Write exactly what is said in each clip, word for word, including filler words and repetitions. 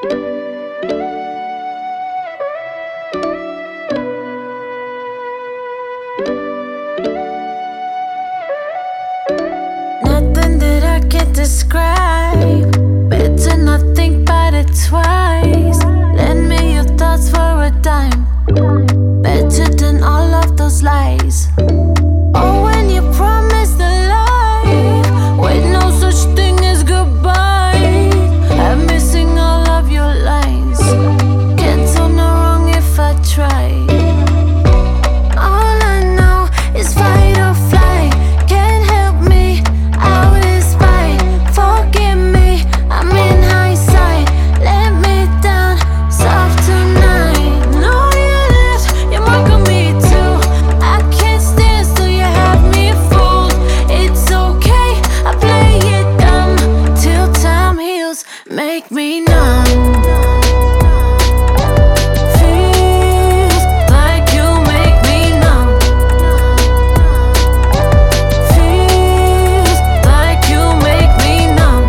Nothing that I can describe. Better not think about it twice. Lend me your thoughts for a dime. Better than all of those lies. Oh, when you promise the life with no such thing as goodbye. I'm missing all of your lines. Can't tell no wrong if I try. All I know is fight or flight. Can't help me, I was fight. Forgive me, I'm in hindsight. Let me down, soft tonight. No, you left, you mark on me too. I can't stand still, you have me fooled. It's okay, I play it dumb till time heals, make me numb. Feels like you make me numb. Feels like you make me numb.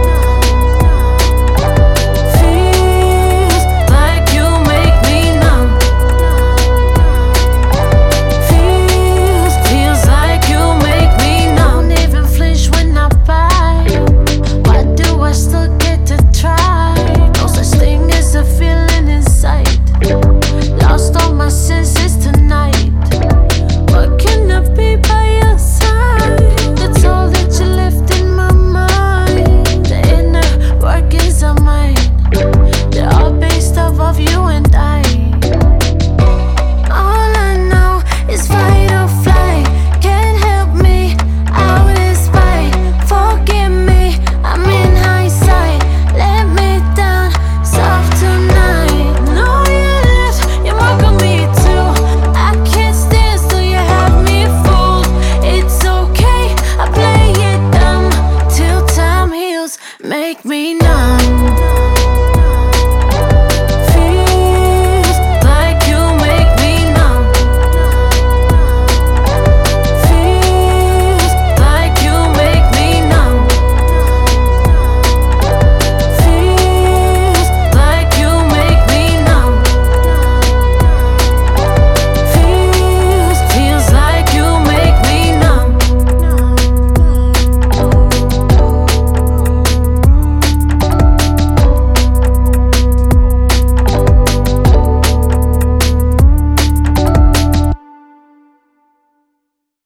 Feels like you make me numb. Feels, feels like you make me numb. Don't even flinch when I bite. Why do I still get to try? No such thing as a feeling inside. Lost all my senses tonight. What can I be by your side? That's all that you left in my mind. The inner workings of mine, they're all based off of you and I. All I know is fight or flight. Can't help me, I was fight. Forgive me, I'm in hindsight. Let me down, soft tonight. No, you left, you mark on me too. I can't stand still, you have me fooled. It's okay, I play it dumb till time heals, make me numb.